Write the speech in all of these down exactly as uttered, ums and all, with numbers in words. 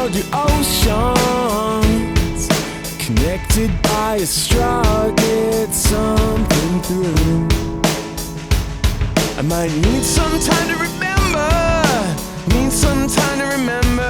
world, your oceans, connected by a straw, get something through. I might need some time to remember, need some time to remember.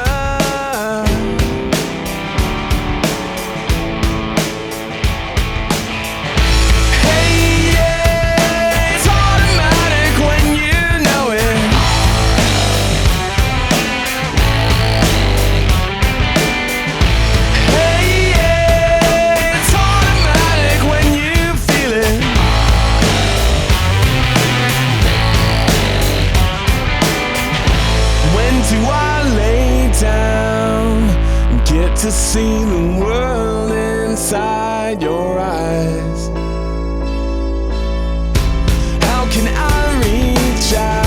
Do I lay down and get to see the world inside your eyes? How can I reach out?